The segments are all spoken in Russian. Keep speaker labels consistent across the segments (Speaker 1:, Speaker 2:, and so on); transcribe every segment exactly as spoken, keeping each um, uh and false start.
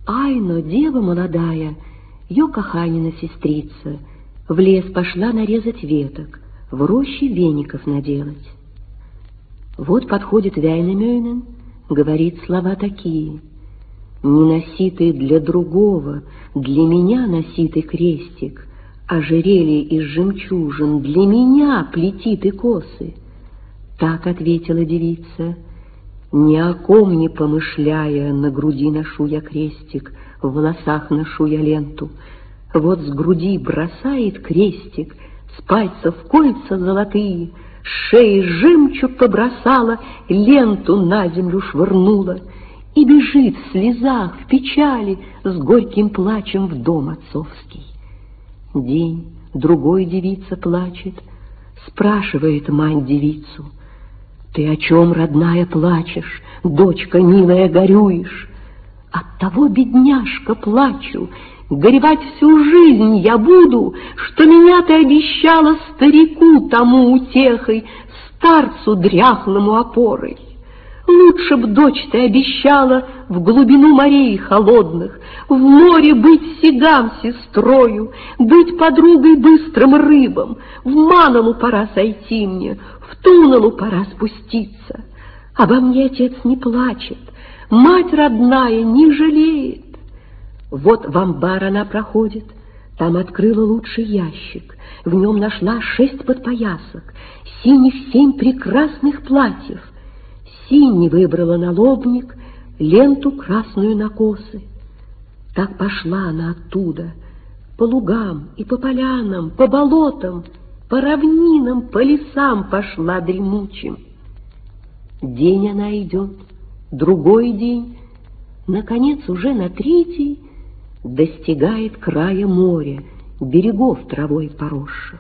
Speaker 1: Айно, дева молодая, ее каханина сестрица, в лес пошла нарезать веток, в роще веников наделать. Вот подходит Вяйнамёйнен, говорит слова такие: «Не носи ты для другого, для меня носи ты крестик, ожерелье из жемчужин, для меня плети ты косы». Так ответила девица: «Ни о ком не помышляя, на груди ношу я крестик, в волосах ношу я ленту». Вот с груди бросает крестик, с пальцев кольца золотые, с шеи жемчуг побросала, ленту на землю швырнула и бежит в слезах, в печали, с горьким плачем в дом отцовский. День, другой девица плачет, спрашивает мать девицу: «Ты о чем, родная, плачешь, дочка милая, горюешь?» «Оттого, бедняжка, плачу, горевать всю жизнь я буду, что меня ты обещала старику тому утехой, старцу дряхлому опорой. Лучше б, дочь, ты обещала в глубину морей холодных, в море быть сигам сестрою, быть подругой быстрым рыбам, в Маналу пора сойти мне, в Туналу пора спуститься. Обо мне отец не плачет, мать родная не жалеет». Вот в амбар она проходит, там открыла лучший ящик, в нем нашла шесть подпоясок, синих семь прекрасных платьев. Синий выбрала налобник, ленту красную на косы. Так пошла она оттуда, по лугам и по полянам, по болотам, по равнинам, по лесам пошла дремучим. День она идет, другой день, наконец уже на третий достигает края моря, берегов травой поросших.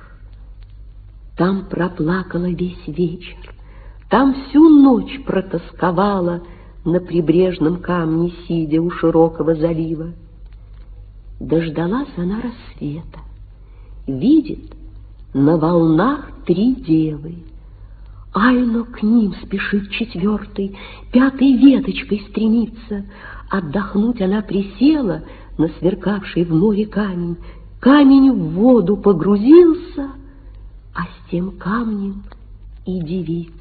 Speaker 1: Там проплакала весь вечер, там всю ночь протосковала, на прибрежном камне сидя у широкого залива. Дождалась она рассвета, видит, на волнах три девы. Айно к ним спешит четвертой, пятой веточкой стремится. Отдохнуть она присела на сверкавший в море камень. Камень в воду погрузился, а с тем камнем и девица.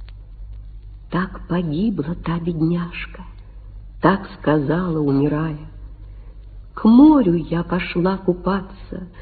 Speaker 1: Так погибла та бедняжка, так сказала, умирая. К морю я пошла купаться,